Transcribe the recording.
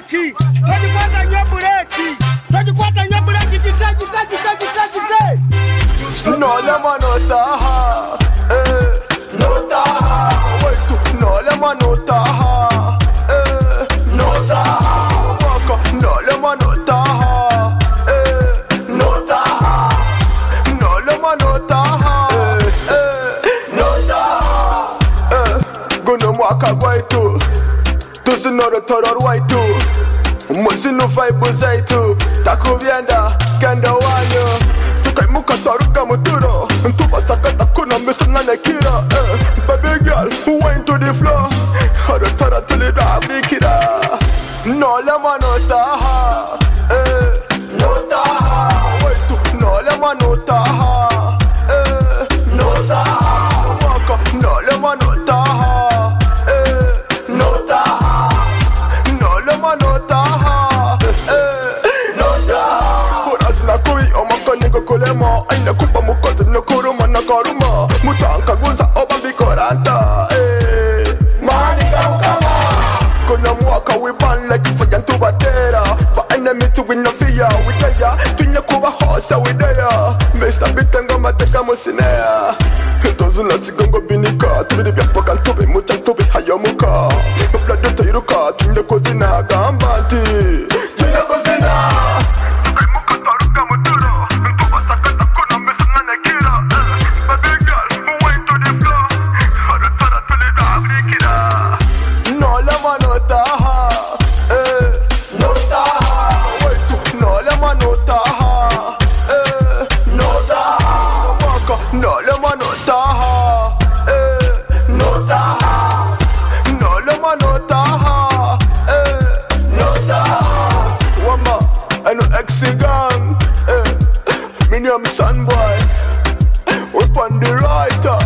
bureki. Tujikwata nye bureki. Tujikwata nye bureki. Jikaji. No le manotaha. Notaha. Wait, no le manotaha. Notaha. No le manotaha. Notaha. No le manotaha. Notaha. Gonna mwaka gwaitu. Tusi noro toror waitu. Musi no faibu zaitu. Takuvienda kenda wanyo. Sukai muka taruka muturo. Ntuba sakata kuna misana nekira. Baby girl, wine to the floor. Hara tara tuli rabi kira. No le manotaha. Notaha. Wait, no le manotaha. Notaha. No le manotaha. Notaha. No le manotaha. Notaha. Horazina kui omaka nigo kolema. Aina kupa mukote no kuruma na karuma. Mutanka guza oba bikoranta. Maniga mukama. Kuna mwaka we ban like fire to batera. But enemy to win no fear. We there. Tunya kuba hosa we there. Mr. Bitanga mateka mosinea. Doesn't let you go binika. Tubidi bya pokan tobe mucha tobe hayamuka. Blood to iruka. Tunya kozina gambanti. Tunya kozina. I'm son boy, we on the right.